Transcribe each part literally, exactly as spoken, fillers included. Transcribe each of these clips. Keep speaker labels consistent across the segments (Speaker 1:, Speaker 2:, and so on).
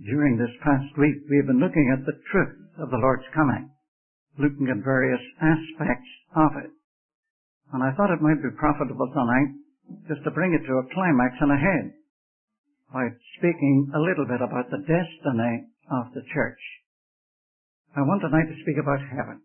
Speaker 1: During this past week, we have been looking at the truth of the Lord's coming, looking at various aspects of it. And I thought it might be profitable tonight just to bring it to a climax and a head by speaking a little bit about the destiny of the church. I want tonight to speak about heaven.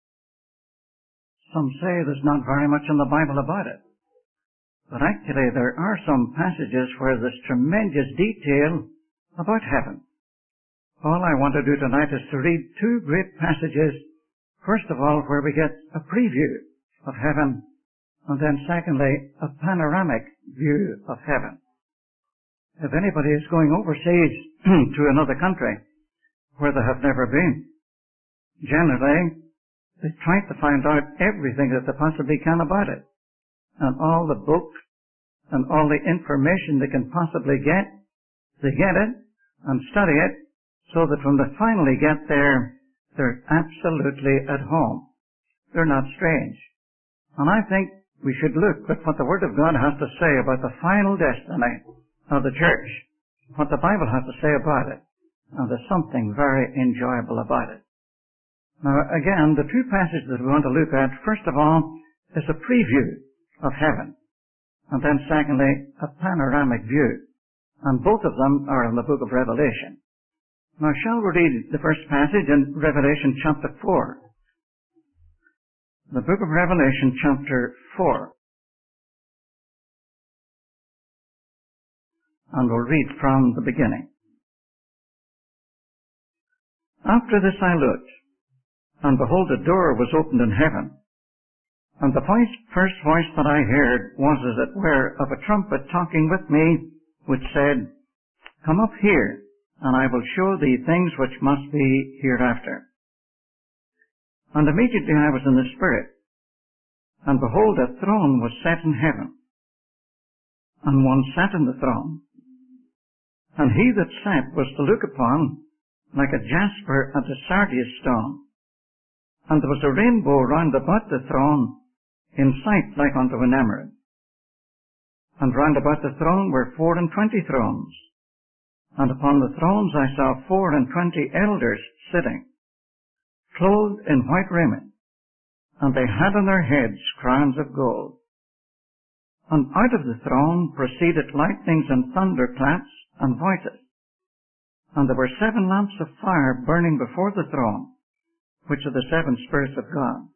Speaker 1: Some say there's not very much in the Bible about it. But actually there are some passages where there's tremendous detail about heaven. All I want to do tonight is to read two great passages. First of all, where we get a preview of heaven, and then secondly, a panoramic view of heaven. If anybody is going overseas to another country where they have never been, generally they try to find out everything that they possibly can about it, and all the books and all the information they can possibly get. They get it and study it so that when they finally get there, they're absolutely at home. They're not strange. And I think we should look at what the Word of God has to say about the final destiny of the church, what the Bible has to say about it. And there's something very enjoyable about it. Now, again, the two passages that we want to look at, first of all, is a preview of heaven. And then secondly, a panoramic view. And both of them are in the book of Revelation. Now, shall we read the first passage in Revelation chapter four? The book of Revelation chapter four. And we'll read from the beginning. After this I looked, and behold, a door was opened in heaven. And the voice, first voice that I heard was as it were of a trumpet talking with me, which said, Come up here, and I will show thee things which must be hereafter. And immediately I was in the Spirit, and behold, a throne was set in heaven, and one sat in the throne. And he that sat was to look upon like a jasper and a sardius stone. And there was a rainbow round about the throne, in sight like unto an emerald. And round about the throne were four and twenty thrones. And upon the thrones I saw four and twenty elders sitting, clothed in white raiment, and they had on their heads crowns of gold. And out of the throne proceeded lightnings and thunderclaps and voices. And there were seven lamps of fire burning before the throne, which are the seven spirits of God.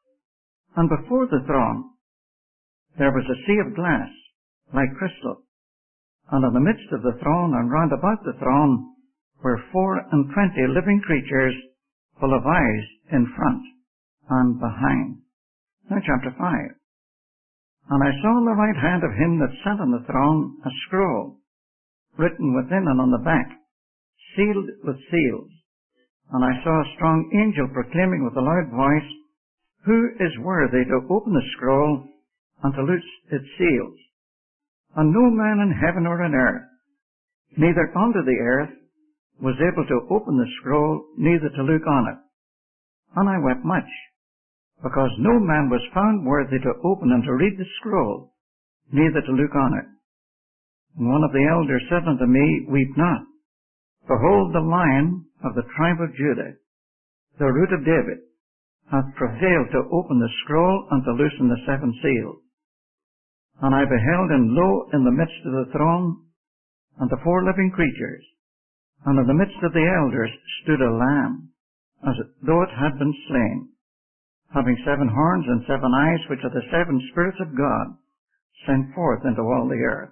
Speaker 1: And before the throne there was a sea of glass, like crystal, and in the midst of the throne and round about the throne were four and twenty living creatures, full of eyes in front and behind. Now chapter five. And I saw on the right hand of him that sat on the throne a scroll, written within and on the back, sealed with seals. And I saw a strong angel proclaiming with a loud voice, Who is worthy to open the scroll and to loose its seals? And no man in heaven or on earth, neither under the earth, was able to open the scroll, neither to look on it. And I wept much, because no man was found worthy to open and to read the scroll, neither to look on it. And one of the elders said unto me, Weep not. Behold, the Lion of the tribe of Judah, the root of David, hath prevailed to open the scroll and to loosen the seven seals. And I beheld, and lo, in the midst of the throne, and the four living creatures, and in the midst of the elders stood a lamb, as though it had been slain, having seven horns and seven eyes, which are the seven spirits of God, sent forth into all the earth.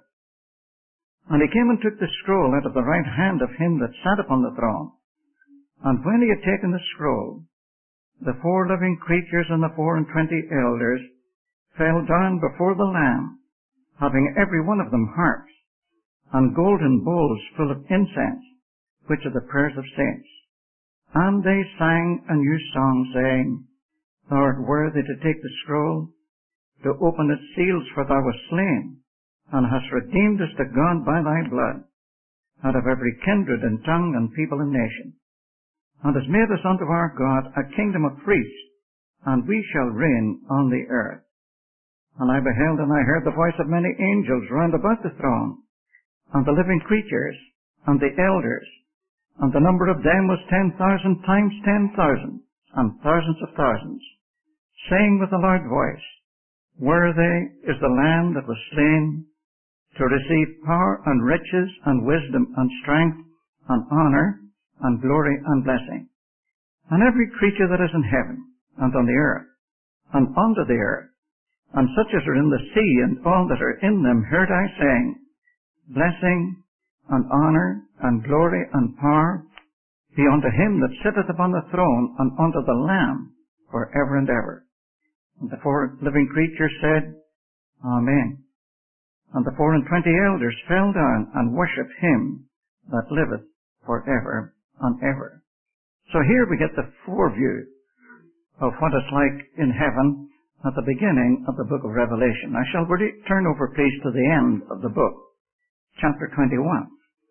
Speaker 1: And he came and took the scroll out of the right hand of him that sat upon the throne. And when he had taken the scroll, the four living creatures and the four and twenty elders fell down before the Lamb, having every one of them harps, and golden bowls full of incense, which are the prayers of saints. And they sang a new song, saying, Thou art worthy to take the scroll, to open its seals, for thou wast slain, and hast redeemed us to God by thy blood, out of every kindred and tongue and people and nation, and hast made us unto our God a kingdom of priests, and we shall reign on the earth. And I beheld, and I heard the voice of many angels round about the throne, and the living creatures, and the elders, And the number of them was ten thousand times ten thousand, and thousands of thousands, saying with a loud voice, Worthy is the Lamb that was slain to receive power and riches and wisdom and strength and honor and glory and blessing. And every creature that is in heaven and on the earth and under the earth, and such as are in the sea and all that are in them, heard I saying, Blessing and honor and glory and power be unto him that sitteth upon the throne and unto the Lamb for ever and ever. And the four living creatures said, Amen. And the four and twenty elders fell down and worshipped him that liveth for ever and ever. So here we get the foreview of what it's like in heaven at the beginning of the book of Revelation. I shall re- turn over, please, to the end of the book, chapter twenty-one.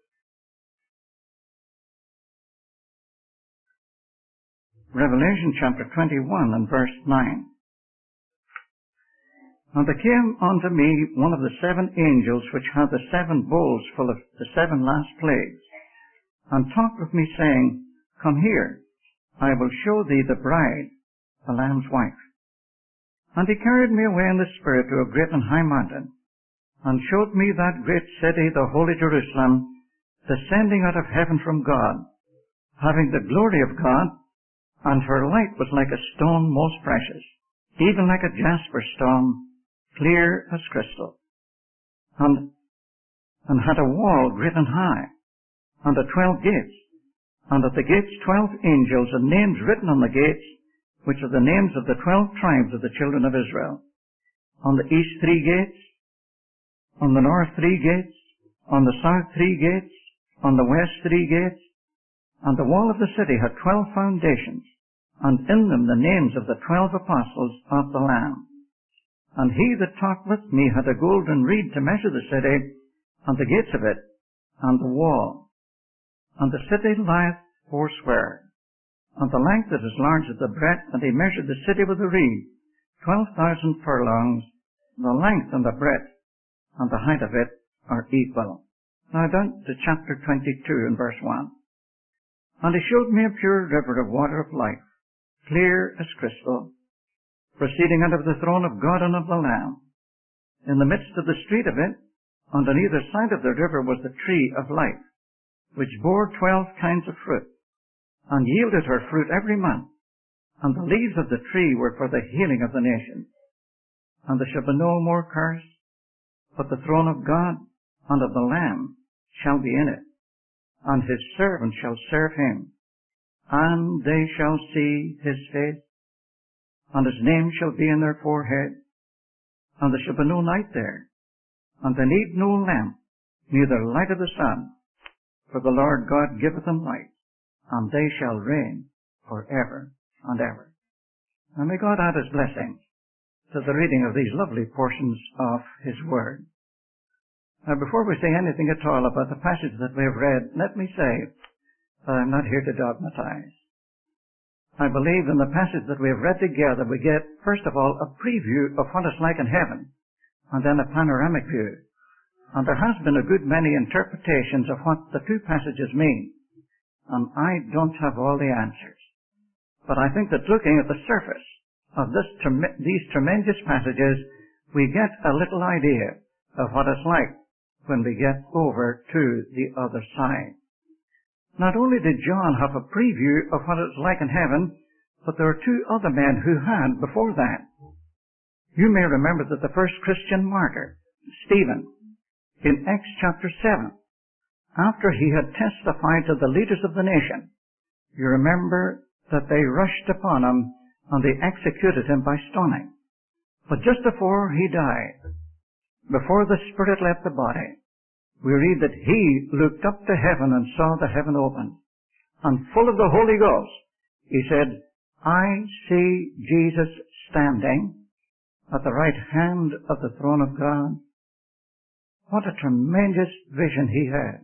Speaker 1: Revelation chapter twenty-one and verse nine. And there came unto me one of the seven angels which had the seven bowls full of the seven last plagues, and talked with me, saying, Come here, I will show thee the bride, the Lamb's wife. And he carried me away in the Spirit to a great and high mountain, and showed me that great city, the holy Jerusalem, descending out of heaven from God, having the glory of God, and her light was like a stone most precious, even like a jasper stone, clear as crystal, and, and had a wall great and high, and the twelve gates, and at the gates twelve angels, and names written on the gates, which are the names of the twelve tribes of the children of Israel. On the east three gates, on the north three gates, on the south three gates, on the west three gates, and the wall of the city had twelve foundations, and in them the names of the twelve apostles of the Lamb. And he that talked with me had a golden reed to measure the city, and the gates of it, and the wall. And the city lieth foursquare, and the length is as large as the breadth, and he measured the city with a reed, twelve thousand furlongs. The length and the breadth and the height of it are equal. Now down to chapter twenty-two and verse one. And he showed me a pure river of water of life, clear as crystal, proceeding out of the throne of God and of the Lamb. In the midst of the street of it, and on either side of the river, was the tree of life, which bore twelve kinds of fruit, and yielded her fruit every month. And the leaves of the tree were for the healing of the nations. And there shall be no more curse, but the throne of God and of the Lamb shall be in it, and his servants shall serve him, and they shall see his face, and his name shall be in their forehead, and there shall be no night there, and they need no lamp, neither light of the sun, for the Lord God giveth them light, and they shall reign for ever and ever. And may God add his blessing to the reading of these lovely portions of his word. Now, before we say anything at all about the passage that we have read, let me say that I'm not here to dogmatize. I believe in the passage that we have read together, we get, first of all, a preview of what it's like in heaven, and then a panoramic view. And there has been a good many interpretations of what the two passages mean, and I don't have all the answers. But I think that looking at the surface of this, these tremendous passages, we get a little idea of what it's like when we get over to the other side. Not only did John have a preview of what it's like in heaven, but there were two other men who had before that. You may remember that the first Christian martyr, Stephen, in Acts chapter seven, after he had testified to the leaders of the nation, you remember that they rushed upon him and they executed him by stoning. But just before he died, before the spirit left the body, we read that he looked up to heaven and saw the heaven open. And full of the Holy Ghost, he said, I see Jesus standing at the right hand of the throne of God. What a tremendous vision he had.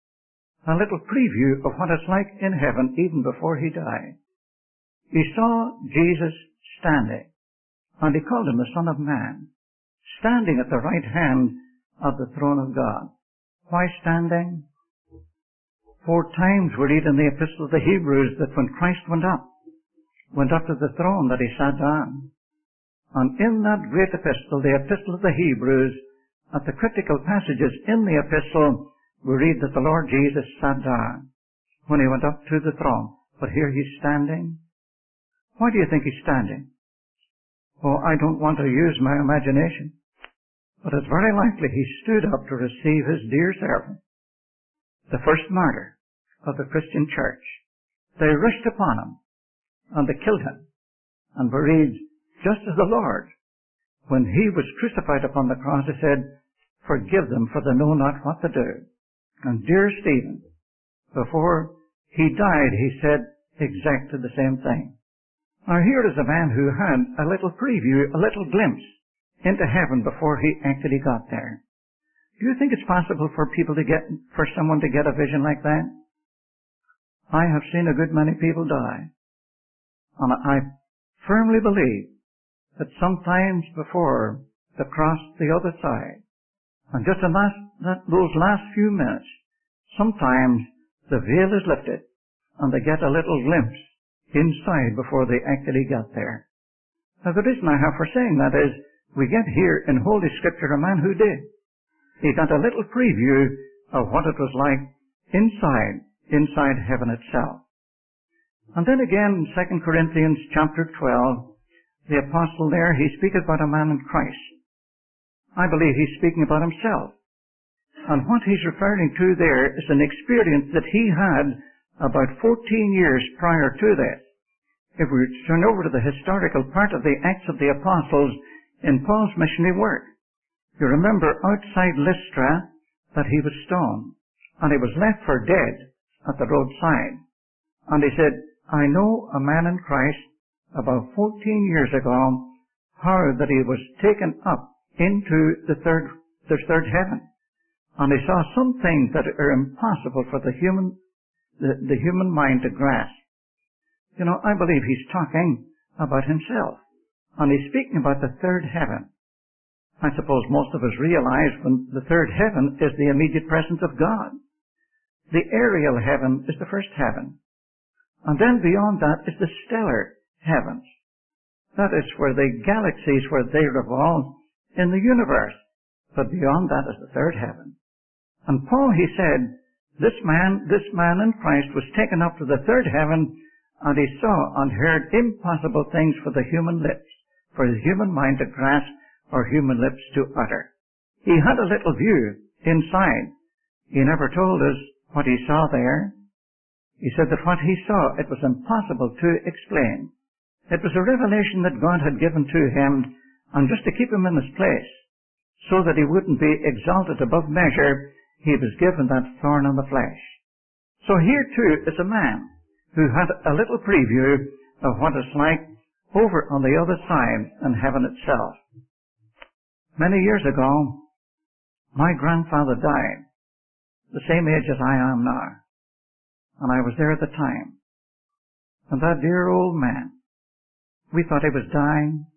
Speaker 1: A little preview of what it's like in heaven even before he died. He saw Jesus standing, and he called him the Son of Man, standing at the right hand of the throne of God. Why standing? Four times we read in the Epistle of the Hebrews that when Christ went up, went up to the throne, that he sat down. And in that great epistle, the Epistle of the Hebrews, at the critical passages in the epistle, we read that the Lord Jesus sat down when he went up to the throne. But here he's standing. Why do you think he's standing? Oh, I don't want to use my imagination, but it's very likely he stood up to receive his dear servant, the first martyr of the Christian church. They rushed upon him, and they killed him. And we read, just as the Lord, when he was crucified upon the cross, he said, forgive them, for they know not what to do. And dear Stephen, before he died, he said exactly the same thing. Now here is a man who had a little preview, a little glimpse into heaven before he actually got there. Do you think it's possible for people to get, for someone to get a vision like that? I have seen a good many people die. And I firmly believe that sometimes before they cross the other side, and just in last, that, those last few minutes, sometimes the veil is lifted and they get a little glimpse inside before they actually got there. Now the reason I have for saying that is we get here in Holy Scripture a man who did. He got a little preview of what it was like inside, inside heaven itself. And then again in Second Corinthians chapter twelve, the apostle there, he speaks about a man in Christ. I believe he's speaking about himself. And what he's referring to there is an experience that he had about fourteen years prior to this. If we turn over to the historical part of the Acts of the Apostles in Paul's missionary work, you remember outside Lystra that he was stoned, and he was left for dead at the roadside. And he said, I know a man in Christ about fourteen years ago, how that he was taken up into the third, the third heaven. And he saw some things that are impossible for the human, the, the human mind to grasp. You know, I believe he's talking about himself. And he's speaking about the third heaven. I suppose most of us realize when the third heaven is the immediate presence of God. The aerial heaven is the first heaven. And then beyond that is the stellar heavens. That is where the galaxies, where they revolve in the universe. But beyond that is the third heaven. And Paul, he said, this man, this man in Christ was taken up to the third heaven, and he saw and heard impossible things for the human lips, for the human mind to grasp, or human lips to utter. He had a little view inside. He never told us what he saw there. He said that what he saw, it was impossible to explain. It was a revelation that God had given to him, and just to keep him in his place, so that he wouldn't be exalted above measure, he was given that thorn on the flesh. So here too is a man who had a little preview of what it's like over on the other side in heaven itself. Many years ago, my grandfather died, the same age as I am now, and I was there at the time. And that dear old man, we thought he was dying,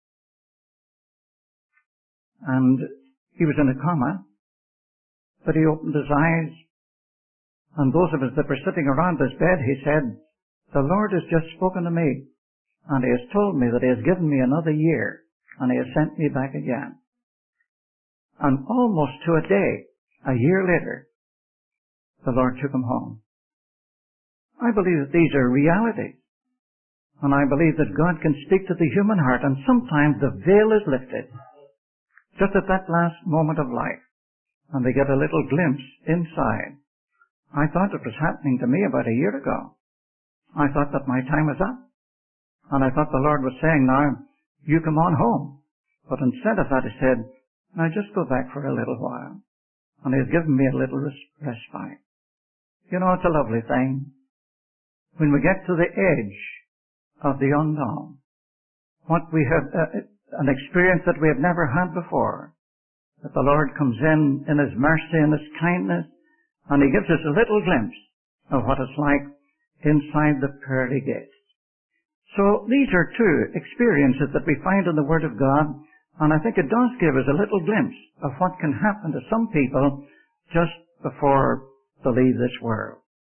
Speaker 1: and he was in a coma, but he opened his eyes, and those of us that were sitting around his bed, he said, the Lord has just spoken to me, and he has told me that he has given me another year, and he has sent me back again. And almost to a day, a year later, the Lord took him home. I believe that these are realities. And I believe that God can speak to the human heart, and sometimes the veil is lifted, just at that last moment of life, and they get a little glimpse inside. I thought it was happening to me about a year ago. I thought that my time was up. And I thought the Lord was saying, now, you come on home. But instead of that, he said, now just go back for a little while. And he has given me a little respite. You know, it's a lovely thing. When we get to the edge of the unknown, what we have, uh, an experience that we have never had before, that the Lord comes in in his mercy and his kindness, and he gives us a little glimpse of what it's like inside the pearly gates. So these are two experiences that we find in the Word of God, and I think it does give us a little glimpse of what can happen to some people just before they leave this world.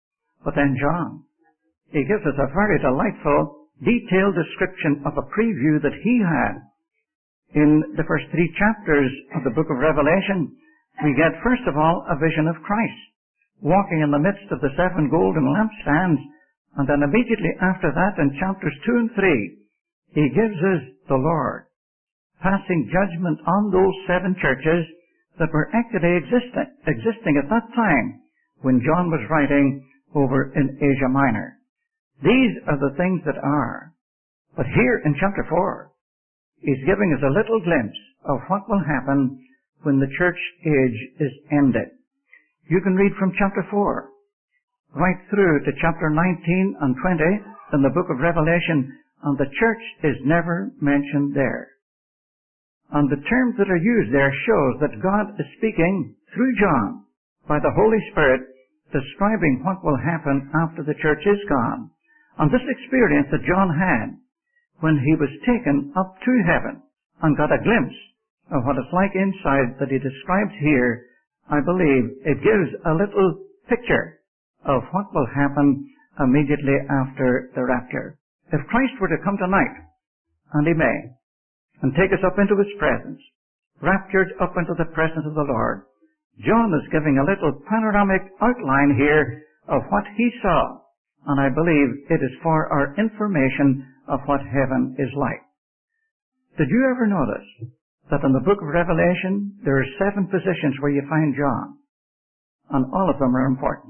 Speaker 1: But then John, he gives us a very delightful, detailed description of a preview that he had. In the first three chapters of the book of Revelation, we get, first of all, a vision of Christ, walking in the midst of the seven golden lampstands, and then immediately after that, in chapters two and three, he gives us the Lord, passing judgment on those seven churches that were actually existing, existing at that time when John was writing over in Asia Minor. These are the things that are. But here in chapter four, he's giving us a little glimpse of what will happen when the church age is ended. You can read from chapter four right through to chapter nineteen and twenty in the book of Revelation, and the church is never mentioned there. And the terms that are used there shows that God is speaking through John by the Holy Spirit, describing what will happen after the church is gone. And this experience that John had when he was taken up to heaven and got a glimpse of what it's like inside that he describes here, I believe it gives a little picture of what will happen immediately after the rapture. If Christ were to come tonight, and he may, and take us up into his presence, raptured up into the presence of the Lord, John is giving a little panoramic outline here of what he saw, and I believe it is for our information of what heaven is like. Did you ever notice that in the book of Revelation there are seven positions where you find John, and all of them are important?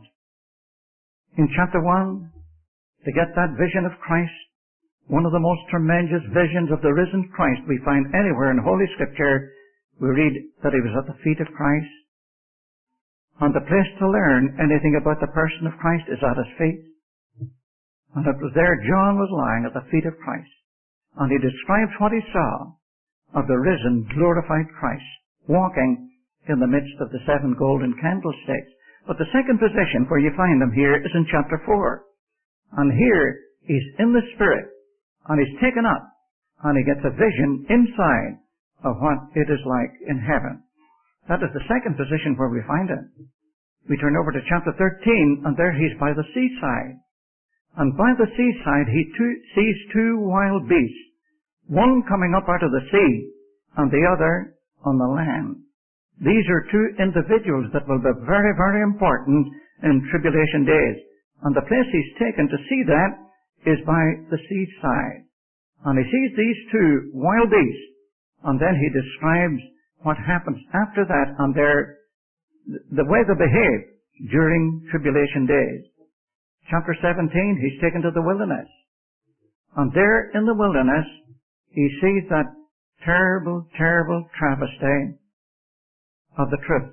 Speaker 1: In chapter one, to get that vision of Christ, one of the most tremendous visions of the risen Christ we find anywhere in Holy Scripture, we read that he was at the feet of Christ. And the place to learn anything about the person of Christ is at his feet. And it was there John was lying at the feet of Christ. And he describes what he saw of the risen, glorified Christ, walking in the midst of the seven golden candlesticks. But the second position where you find him here is in chapter four. And here he's in the Spirit, and he's taken up, and he gets a vision inside of what it is like in heaven. That is the second position where we find him. We turn over to chapter thirteen, and there he's by the seaside. And by the seaside he two, sees two wild beasts, one coming up out of the sea, and the other on the land. These are two individuals that will be very, very important in tribulation days. And the place he's taken to see that is by the seaside. And he sees these two wild beasts, and then he describes what happens after that and their, the way they behave during tribulation days. Chapter seventeen, he's taken to the wilderness. And there in the wilderness, he sees that terrible, terrible travesty of the truth.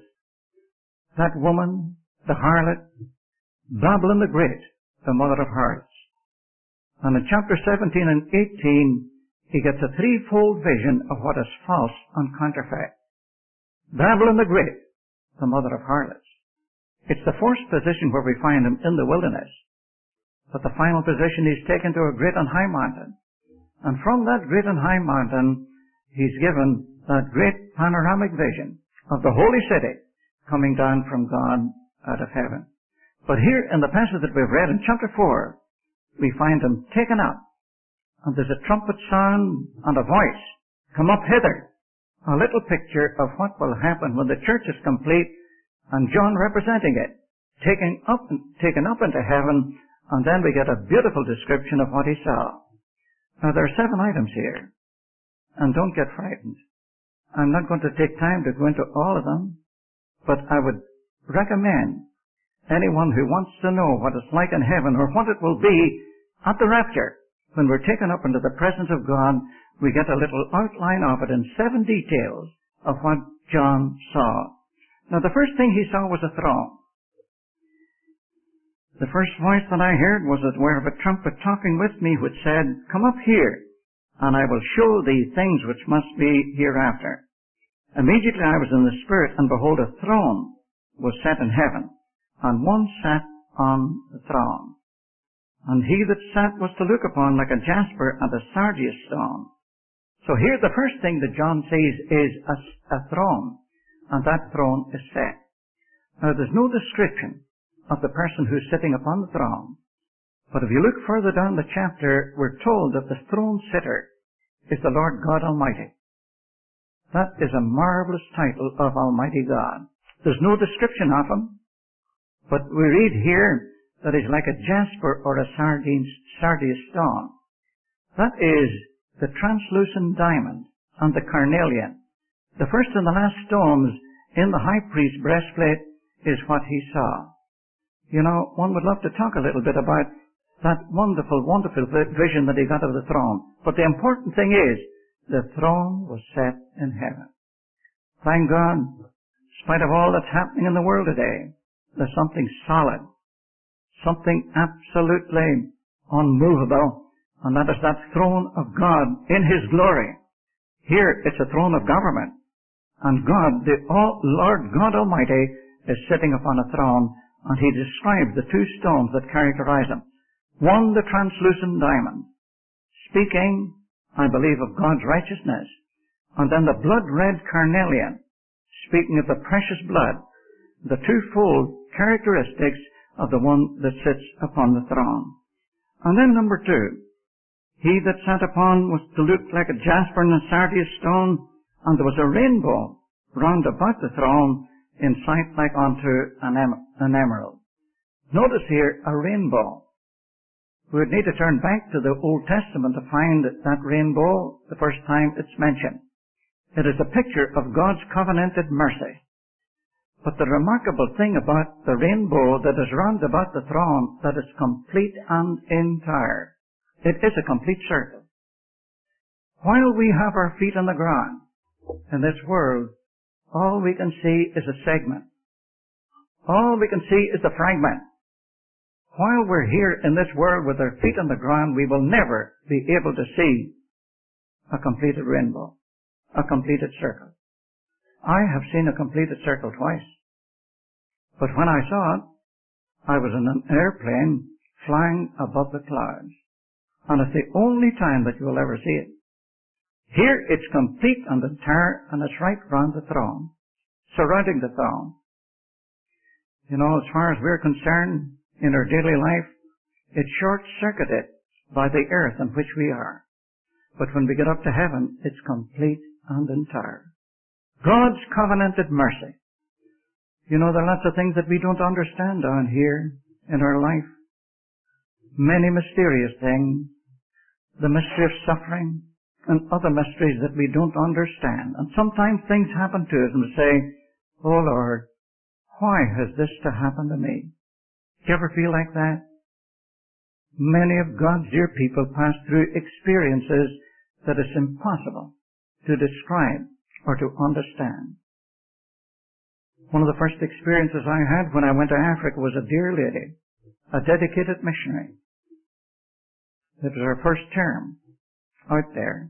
Speaker 1: That woman, the harlot, Babylon the Great, the mother of harlots. And in chapter seventeen and eighteen, he gets a threefold vision of what is false and counterfeit. Babylon the Great, the mother of harlots. It's the fourth position where we find him in the wilderness. But the final position, he's taken to a great and high mountain. And from that great and high mountain, he's given that great panoramic vision of the holy city coming down from God out of heaven. But here in the passage that we've read in chapter four, we find him taken up, and there's a trumpet sound and a voice, "Come up hither." A little picture of what will happen when the church is complete, and John representing it, taken up, taken up into heaven, and then we get a beautiful description of what he saw. Now there are seven items here, and don't get frightened. I'm not going to take time to go into all of them, but I would recommend anyone who wants to know what it's like in heaven or what it will be at the rapture, when we're taken up into the presence of God, we get a little outline of it in seven details of what John saw. Now the first thing he saw was a throne. The first voice that I heard was as where of a trumpet talking with me, which said, "Come up here, and I will show thee things which must be hereafter." Immediately I was in the Spirit, and behold, a throne was set in heaven, and one sat on the throne. And he that sat was to look upon like a jasper and a sardius stone. So here the first thing that John sees is a, a throne, and that throne is set. Now there's no description of the person who's sitting upon the throne. But if you look further down the chapter, we're told that the throne sitter is the Lord God Almighty. That is a marvelous title of Almighty God. There's no description of him, but we read here that he's like a jasper or a sardine, sardius stone. That is the translucent diamond and the carnelian. The first and the last stones in the high priest's breastplate is what he saw. You know, one would love to talk a little bit about that wonderful, wonderful vision that he got of the throne. But the important thing is, the throne was set in heaven. Thank God, in spite of all that's happening in the world today, there's something solid, something absolutely unmovable, and that is that throne of God in His glory. Here, it's a throne of government. And God, the all, Lord God Almighty, is sitting upon a throne, and He describes the two stones that characterize Him. One, the translucent diamond, speaking, I believe, of God's righteousness. And then the blood-red carnelian, speaking of the precious blood, the twofold characteristics of the one that sits upon the throne. And then number two, he that sat upon was to look like a jasper and a sardius stone, and there was a rainbow round about the throne, in sight like unto an, em- an emerald. Notice here, a rainbow. We would need to turn back to the Old Testament to find that rainbow the first time it's mentioned. It is a picture of God's covenanted mercy. But the remarkable thing about the rainbow that is round about the throne, that is complete and entire. It is a complete circle. While we have our feet on the ground in this world, all we can see is a segment. All we can see is the fragment. While we're here in this world with our feet on the ground, we will never be able to see a completed rainbow, a completed circle. I have seen a completed circle twice. But when I saw it, I was in an airplane flying above the clouds. And it's the only time that you will ever see it. Here it's complete and entire, and it's right round the throne, surrounding the throne. You know, as far as we're concerned, in our daily life, it's short-circuited by the earth on which we are. But when we get up to heaven, it's complete and entire. God's covenanted mercy. You know, there are lots of things that we don't understand down here in our life. Many mysterious things. The mystery of suffering and other mysteries that we don't understand. And sometimes things happen to us and we say, "Oh Lord, why has this to happen to me?" Do you ever feel like that? Many of God's dear people pass through experiences that it's impossible to describe or to understand. One of the first experiences I had when I went to Africa was a dear lady, a dedicated missionary. It was her first term out there.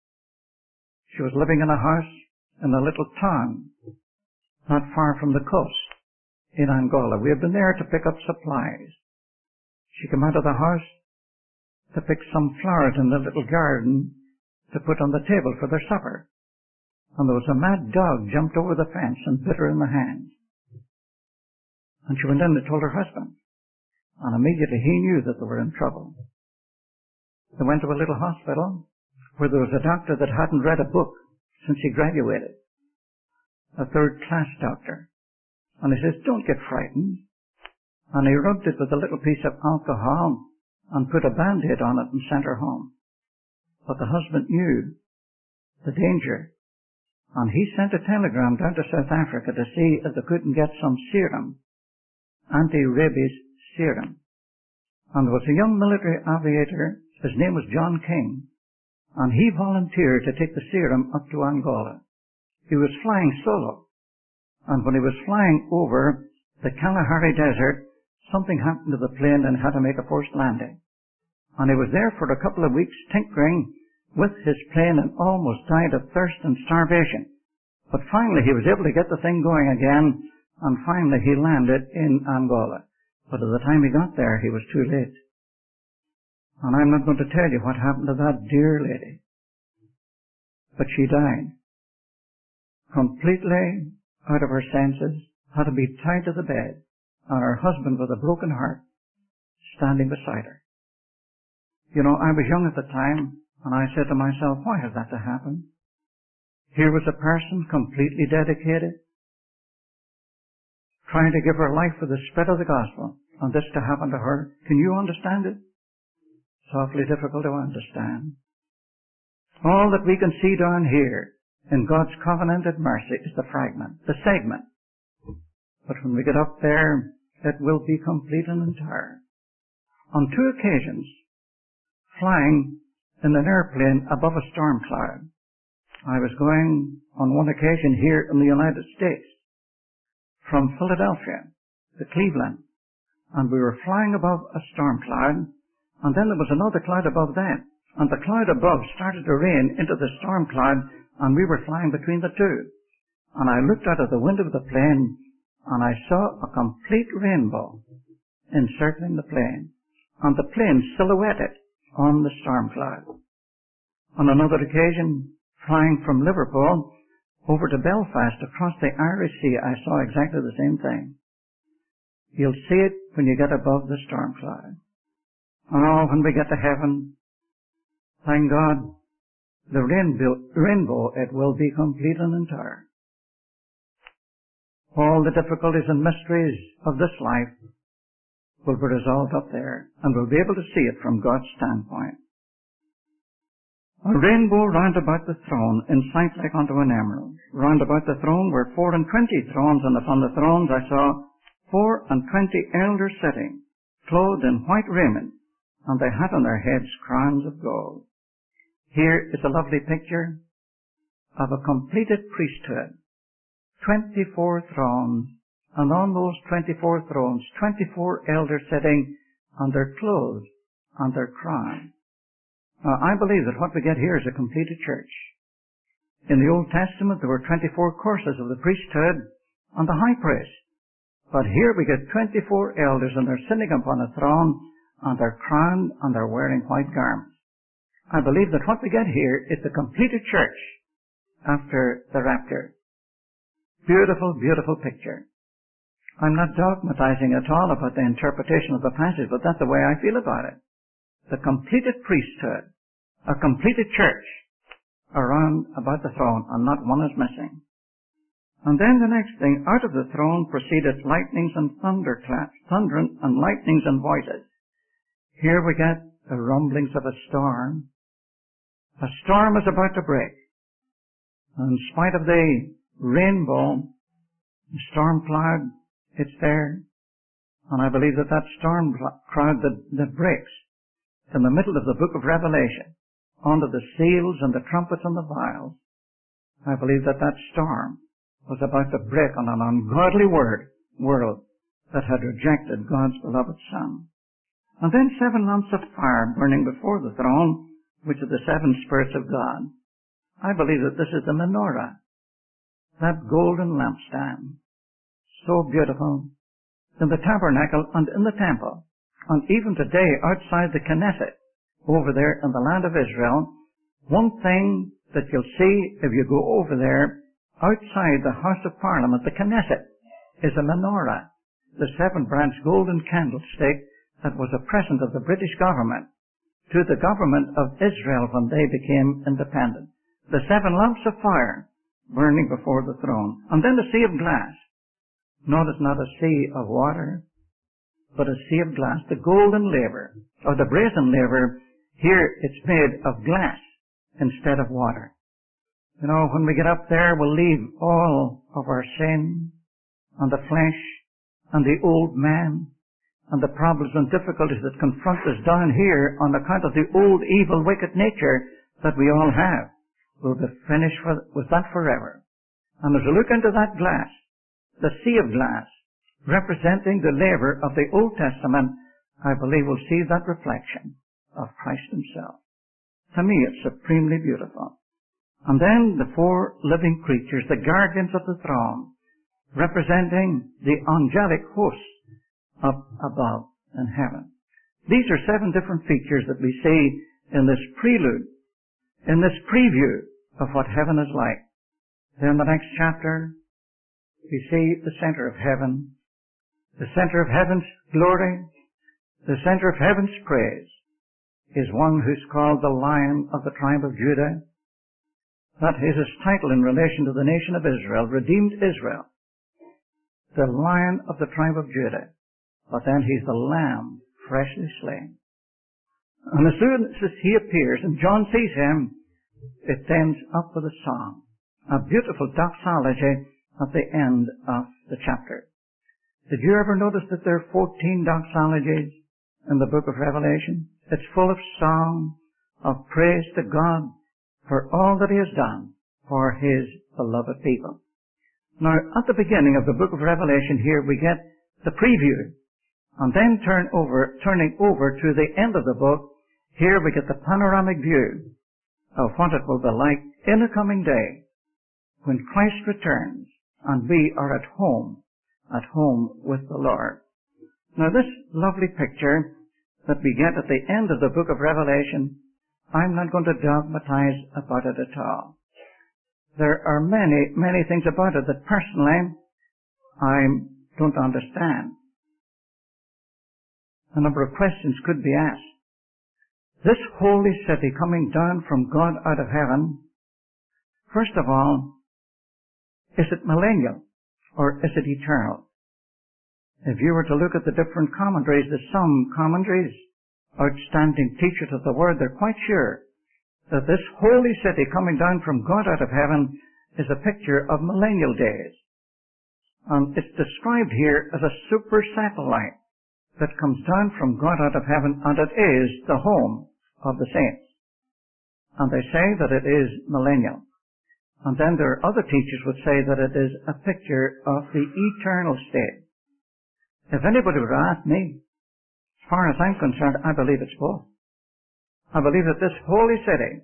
Speaker 1: She was living in a house in a little town not far from the coast in Angola. We had been there to pick up supplies. She came out of the house to pick some flowers in the little garden to put on the table for their supper. And there was a mad dog jumped over the fence and bit her in the hand. And she went in and told her husband. And immediately he knew that they were in trouble. They went to a little hospital where there was a doctor that hadn't read a book since he graduated. A third-class doctor. And he says, "Don't get frightened." And he rubbed it with a little piece of alcohol and put a band-aid on it and sent her home. But the husband knew the danger. And he sent a telegram down to South Africa to see if they couldn't get some serum, anti-rabies serum. And there was a young military aviator, his name was John King, and he volunteered to take the serum up to Angola. He was flying solo. And when he was flying over the Kalahari Desert, something happened to the plane and had to make a forced landing. And he was there for a couple of weeks tinkering with his plane and almost died of thirst and starvation. But finally he was able to get the thing going again, and finally he landed in Angola. But at the time he got there, he was too late. And I'm not going to tell you what happened to that dear lady. But she died. Completely out of her senses, had to be tied to the bed, and her husband with a broken heart standing beside her. You know, I was young at the time, and I said to myself, why has that to happen? Here was a person completely dedicated, trying to give her life for the spread of the gospel, and this to happen to her. Can you understand it? It's awfully difficult to understand. All that we can see down here in God's covenanted mercy is the fragment, the segment. But when we get up there, it will be complete and entire. On two occasions, flying in an airplane above a storm cloud. I was going on one occasion here in the United States from Philadelphia to Cleveland, and we were flying above a storm cloud, and then there was another cloud above that, and the cloud above started to rain into the storm cloud, and we were flying between the two. And I looked out of the window of the plane, and I saw a complete rainbow encircling the plane, and the plane silhouetted on the storm cloud. On another occasion, flying from Liverpool over to Belfast across the Irish Sea, I saw exactly the same thing. You'll see it when you get above the storm cloud. And oh, when we get to heaven, thank God, the rainbow, rainbow, it will be complete and entire. All the difficulties and mysteries of this life will be resolved up there, and we'll be able to see it from God's standpoint. A rainbow round about the throne, in sight like unto an emerald. Round about the throne were four and twenty thrones, and upon the thrones I saw four and twenty elders sitting, clothed in white raiment, and they had on their heads crowns of gold. Here is a lovely picture of a completed priesthood. Twenty-four thrones, and on those twenty-four thrones, twenty-four elders sitting, and they're clothed, and they're crowned. Now, I believe that what we get here is a completed church. In the Old Testament, there were twenty-four courses of the priesthood and the high priest. But here we get twenty-four elders, and they're sitting upon a throne, and they're crowned, and they're wearing white garments. I believe that what we get here is the completed church after the rapture. Beautiful, beautiful picture. I'm not dogmatizing at all about the interpretation of the passage, but that's the way I feel about it. The completed priesthood, a completed church around about the throne, and not one is missing. And then the next thing, out of the throne proceeded lightnings and thunderclaps, thundering and lightnings and voices. Here we get the rumblings of a storm. A storm is about to break. And in spite of the rainbow, the storm cloud, it's there. And I believe that that storm cloud that, that breaks in the middle of the book of Revelation, under the seals and the trumpets and the vials, I believe that that storm was about to break on an ungodly word, world that had rejected God's beloved Son. And then seven lamps of fire burning before the throne, which are the seven spirits of God. I believe that this is the menorah, that golden lampstand, so beautiful, in the tabernacle and in the temple. And even today, outside the Knesset, over there in the land of Israel, one thing that you'll see if you go over there, outside the House of Parliament, the Knesset, is a menorah, the seven-branch golden candlestick that was a present of the British government to the government of Israel when they became independent. The seven lamps of fire burning before the throne. And then the sea of glass. Notice not a sea of water, but a sea of glass, the golden laver, or the brazen laver. Here it's made of glass instead of water. You know, when we get up there, we'll leave all of our sin and the flesh and the old man and the problems and difficulties that confront us down here on account of the old, evil, wicked nature that we all have. We'll be finished with that forever. And as we look into that glass, the sea of glass, representing the laver of the Old Testament, I believe we'll see that reflection of Christ himself. To me, it's supremely beautiful. And then the four living creatures, the guardians of the throne, representing the angelic hosts up above in heaven. These are seven different features that we see in this prelude, in this preview of what heaven is like. Then the next chapter, we see the center of heaven, The center of heaven's glory, the center of heaven's praise, is one who's called the Lion of the tribe of Judah. That is his title in relation to the nation of Israel, redeemed Israel. The Lion of the tribe of Judah. But then he's the Lamb, freshly slain. And as soon as he appears and John sees him, it ends up with a song, a beautiful doxology at the end of the chapter. Did you ever notice that there are fourteen doxologies in the book of Revelation? It's full of song, of praise to God for all that he has done for his beloved people. Now, at the beginning of the book of Revelation here, we get the preview. And then turn over, turning over to the end of the book, here we get the panoramic view of what it will be like in a coming day when Christ returns and we are at home, at home with the Lord. Now, this lovely picture that we get at the end of the book of Revelation, I'm not going to dogmatize about it at all. There are many, many things about it that personally I don't understand. A number of questions could be asked. This holy city coming down from God out of heaven, first of all, is it millennial or is it eternal? If you were to look at the different commentaries, there's some commentaries, outstanding teachers of the Word, they're quite sure that this holy city coming down from God out of heaven is a picture of millennial days. And it's described here as a super satellite that comes down from God out of heaven, and it is the home of the saints. And they say that it is millennial. And then there are other teachers would say that it is a picture of the eternal state. If anybody would ask me, as far as I'm concerned, I believe it's both. I believe that this holy city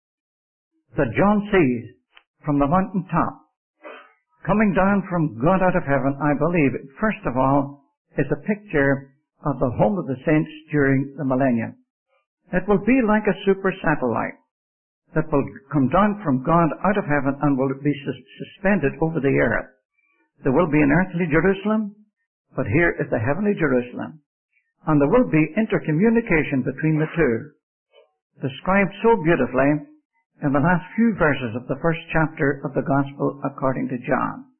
Speaker 1: that John sees from the mountain top, coming down from God out of heaven, I believe, first of all, is a picture of the home of the saints during the millennium. It will be like a super satellite that will come down from God out of heaven and will be sus- suspended over the earth. There will be an earthly Jerusalem, but here is the heavenly Jerusalem. And there will be intercommunication between the two, described so beautifully in the last few verses of the first chapter of the Gospel according to John.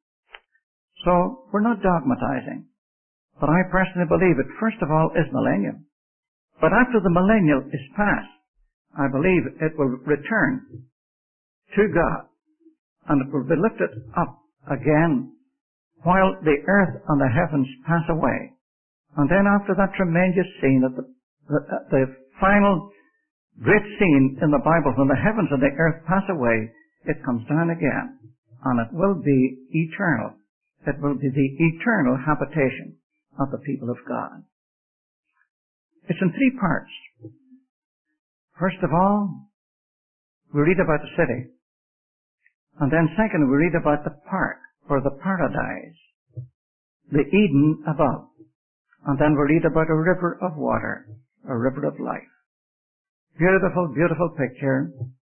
Speaker 1: So, we're not dogmatizing. But I personally believe it, first of all, is millennium. But after the millennial is past, I believe it will return to God. And it will be lifted up again while the earth and the heavens pass away. And then after that tremendous scene, at the, the, the final great scene in the Bible, when the heavens and the earth pass away, it comes down again. And it will be eternal. It will be the eternal habitation of the people of God. It's in three parts. First of all, we read about the city. And then second, we read about the park, or the paradise, the Eden above. And then we read about a river of water, a river of life. Beautiful, beautiful picture.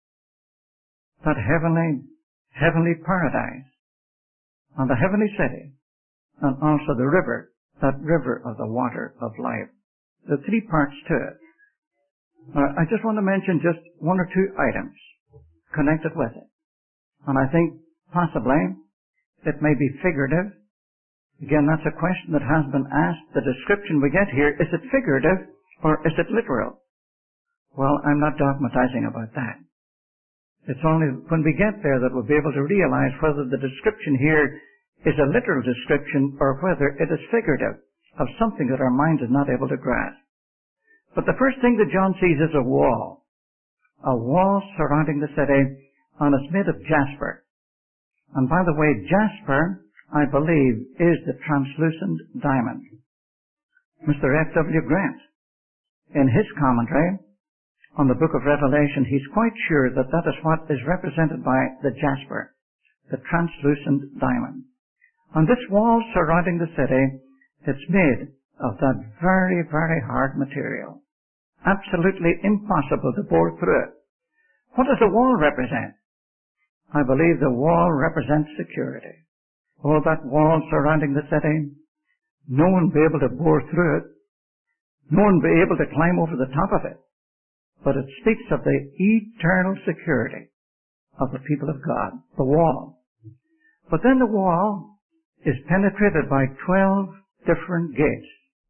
Speaker 1: That heavenly, heavenly paradise, and the heavenly city, and also the river, that river of the water of life. The three parts to it. Uh, I just want to mention just one or two items connected with it. And I think possibly it may be figurative. Again, that's a question that has been asked. The description we get here, is it figurative or is it literal? Well, I'm not dogmatizing about that. It's only when we get there that we'll be able to realize whether the description here is a literal description or whether it is figurative of something that our mind is not able to grasp. But the first thing that John sees is a wall. A wall surrounding the city, and it's made of jasper. And by the way, jasper, I believe, is the translucent diamond. Mister F W Grant, in his commentary on the book of Revelation, he's quite sure that that is what is represented by the jasper, the translucent diamond. And this wall surrounding the city, it's made of that very, very hard material. Absolutely impossible to bore through it. What does the wall represent? I believe the wall represents security. Oh, that wall surrounding the city, No one will be able to bore through it. No one will be able to climb over the top of it. But it speaks of the eternal security of the people of God, the wall. But then the wall is penetrated by twelve different gates.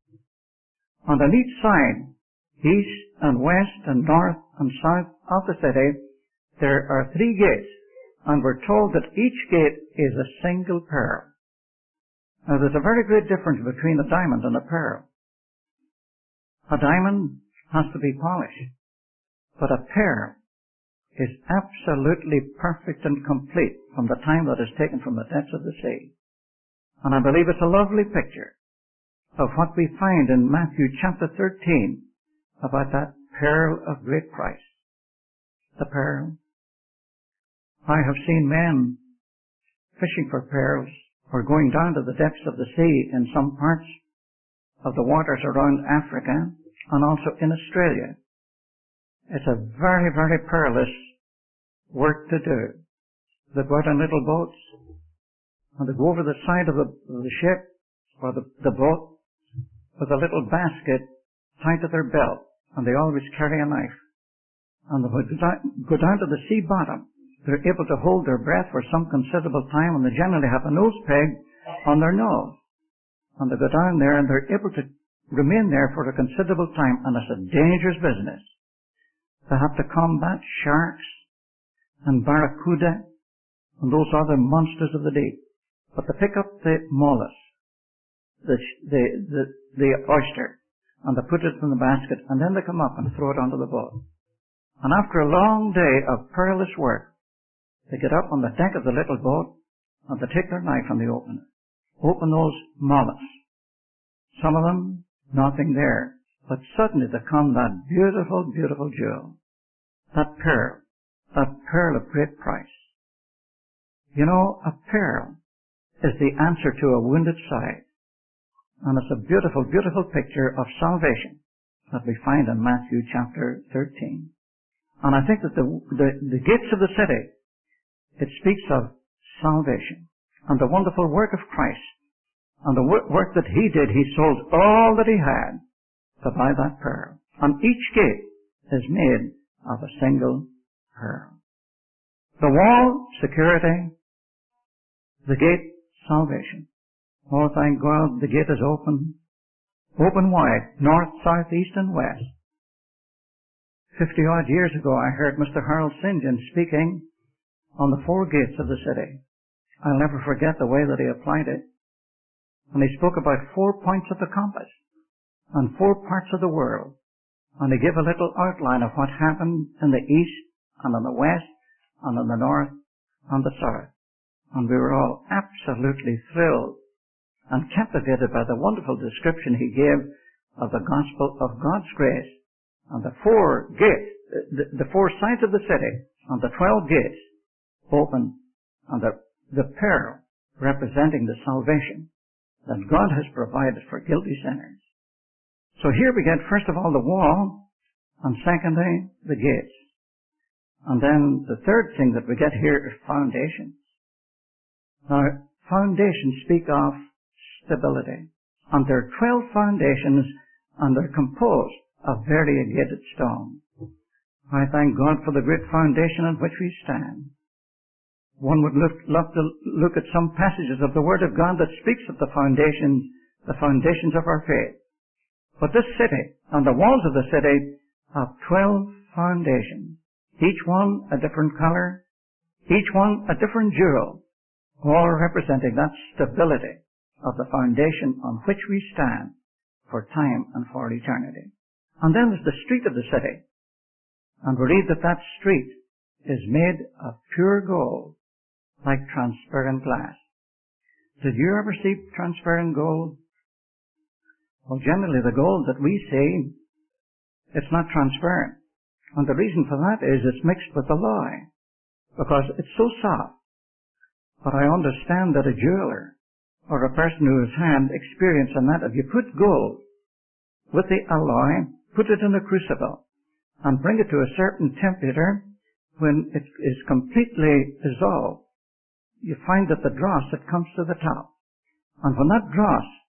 Speaker 1: And on each side, east and west and north and south of the city, there are three gates. And we're told that each gate is a single pearl. Now there's a very great difference between a diamond and a pearl. A diamond has to be polished, but a pearl is absolutely perfect and complete from the time that is taken from the depths of the sea. And I believe it's a lovely picture of what we find in Matthew chapter thirteen about that pearl of great price. The pearl. I have seen men fishing for pearls or going down to the depths of the sea in some parts of the waters around Africa and also in Australia. It's a very, very perilous work to do. They go out in little boats and they go over the side of the, of the ship or the, the boat with a little basket tied to their belt, and they always carry a knife. And they go down to the sea bottom. They're able to hold their breath for some considerable time, and they generally have a nose peg on their nose. And they go down there and they're able to remain there for a considerable time, and it's a dangerous business. They have to combat sharks and barracuda and those other monsters of the deep. But they pick up the mollusk, the, the, the, the oyster, and they put it in the basket, and then they come up and throw it onto the boat. And after a long day of perilous work, they get up on the deck of the little boat, and they take their knife and they open it. Open those mollusks. Some of them, nothing there. But suddenly there come that beautiful, beautiful jewel. That pearl. That pearl of great price. You know, a pearl is the answer to a wounded side. And it's a beautiful, beautiful picture of salvation that we find in Matthew chapter thirteen. And I think that the, the, the gates of the city, it speaks of salvation and the wonderful work of Christ and the work that He did. He sold all that He had to buy that pearl. And each gate is made of a single pearl. The wall, security. The gate, salvation. Oh, thank God, the gate is open, open wide, north, south, east, and west. Fifty odd years ago, I heard Mister Harold St John speaking on the four gates of the city. I'll never forget the way that he applied it. And he spoke about four points of the compass and four parts of the world. And he gave a little outline of what happened in the east and in the west and in the north and the south. And we were all absolutely thrilled and captivated by the wonderful description he gave of the gospel of God's grace and the four gates, the, the four sides of the city and the twelve gates open, and the, the pearl representing the salvation that God has provided for guilty sinners. So here we get first of all the wall, and secondly the gates. And then the third thing that we get here is foundations. Now, foundations speak of stability. And there are twelve foundations, and they're composed of variegated stone. I thank God for the great foundation on which we stand. One would look, love to look at some passages of the Word of God that speaks of the foundations, the foundations of our faith. But this city, and the walls of the city, have twelve foundations. Each one a different color, each one a different jewel, all representing that stability of the foundation on which we stand for time and for eternity. And then there's the street of the city. And we read that that street is made of pure gold, like transparent glass. Did you ever see transparent gold? Well, generally the gold that we see, it's not transparent. And the reason for that is it's mixed with alloy, because it's so soft. But I understand that a jeweler or a person who has had experience in that, if you put gold with the alloy, put it in a crucible, and bring it to a certain temperature, when it is completely dissolved, you find that the dross that comes to the top. And when that dross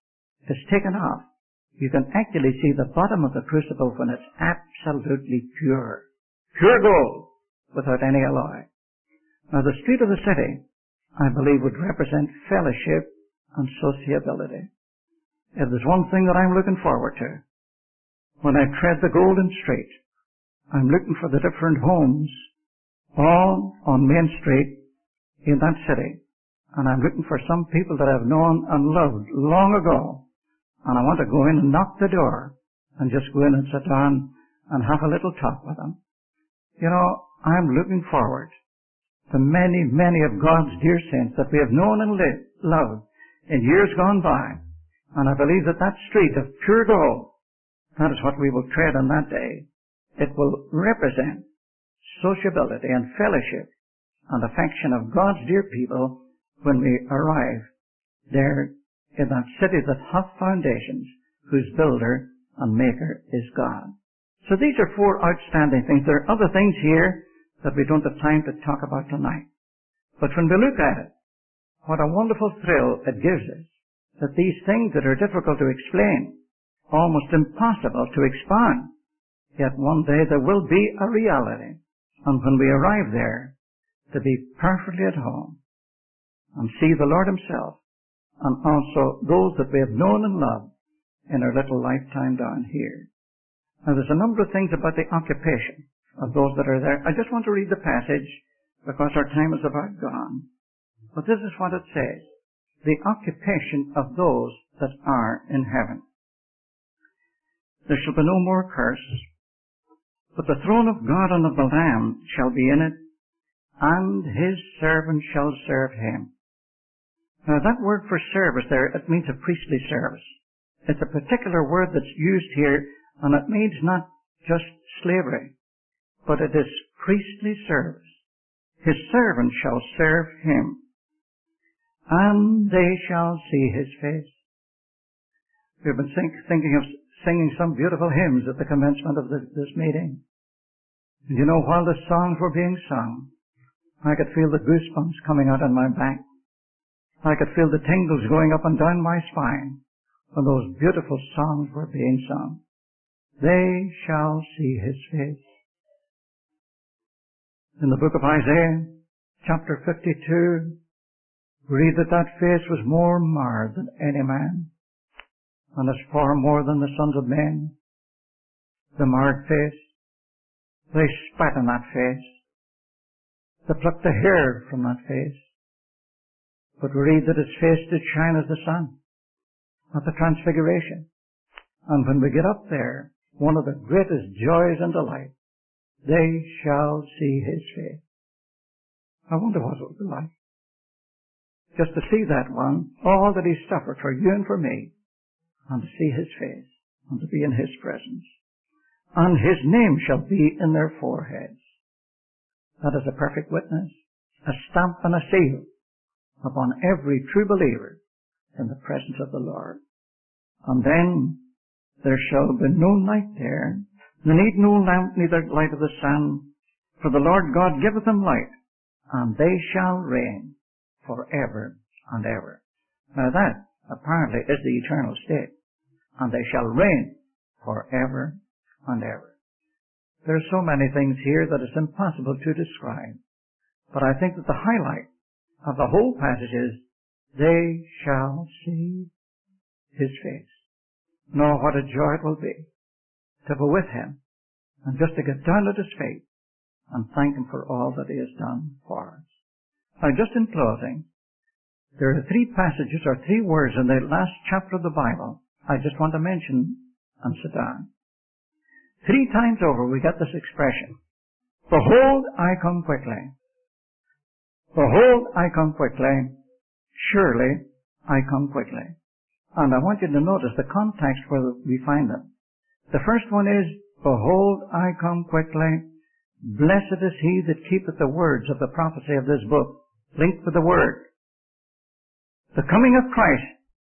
Speaker 1: is taken off, you can actually see the bottom of the crucible when it's absolutely pure. Pure gold, without any alloy. Now the street of the city, I believe, would represent fellowship and sociability. If there's one thing that I'm looking forward to, when I tread the golden street, I'm looking for the different homes, all on Main Street in that city. And I'm looking for some people that I've known and loved long ago. And I want to go in and knock the door and just go in and sit down and have a little talk with them. You know, I'm looking forward to many, many of God's dear saints that we have known and lived, loved in years gone by. And I believe that that street of pure gold, that is what we will tread on that day. It will represent sociability and fellowship and affection of God's dear people when we arrive there in that city that hath foundations, whose builder and maker is God. So these are four outstanding things. There are other things here that we don't have time to talk about tonight. But when we look at it, what a wonderful thrill it gives us that these things that are difficult to explain, almost impossible to expound, yet one day there will be a reality. And when we arrive there, to be perfectly at home and see the Lord Himself, and also those that we have known and loved in our little lifetime down here. Now there's a number of things about the occupation of those that are there. I just want to read the passage because our time is about gone. But this is what it says. The occupation of those that are in heaven. There shall be no more curse, but the throne of God and of the Lamb shall be in it, and His servants shall serve Him. Now that word for service there, it means a priestly service. It's a particular word that's used here, and it means not just slavery, but it is priestly service. His servants shall serve Him, and they shall see His face. We've been think, thinking of singing some beautiful hymns at the commencement of this, this meeting. And you know, while the songs were being sung, I could feel the goosebumps coming out on my back. I could feel the tingles going up and down my spine when those beautiful songs were being sung. They shall see His face. In the book of Isaiah, chapter fifty-two, we read that that face was more marred than any man, and is far more than the sons of men. The marred face, they spat on that face. They plucked the hair from that face. But we read that His face did shine as the sun at the transfiguration. And when we get up there, one of the greatest joys and delight, they shall see His face. I wonder what it would be like. Just to see that one, all that He suffered for you and for me, and to see His face, and to be in His presence. And His name shall be in their foreheads. That is a perfect witness, a stamp and a seal upon every true believer in the presence of the Lord. And then there shall be no night there, they need no lamp, neither light of the sun, for the Lord God giveth them light, and they shall reign forever and ever. Now that apparently is the eternal state, and they shall reign forever and ever. There are so many things here that it's impossible to describe, but I think that the highlight of the whole passage is, they shall see His face. Know what a joy it will be to be with Him and just to get down at His feet and thank Him for all that He has done for us. Now, just in closing, there are three passages or three words in the last chapter of the Bible I just want to mention and sit down. Three times over we get this expression, behold, I come quickly. Behold, I come quickly. Surely, I come quickly. And I want you to notice the context where we find them. The first one is, behold, I come quickly. Blessed is he that keepeth the words of the prophecy of this book. Linked with the word. The coming of Christ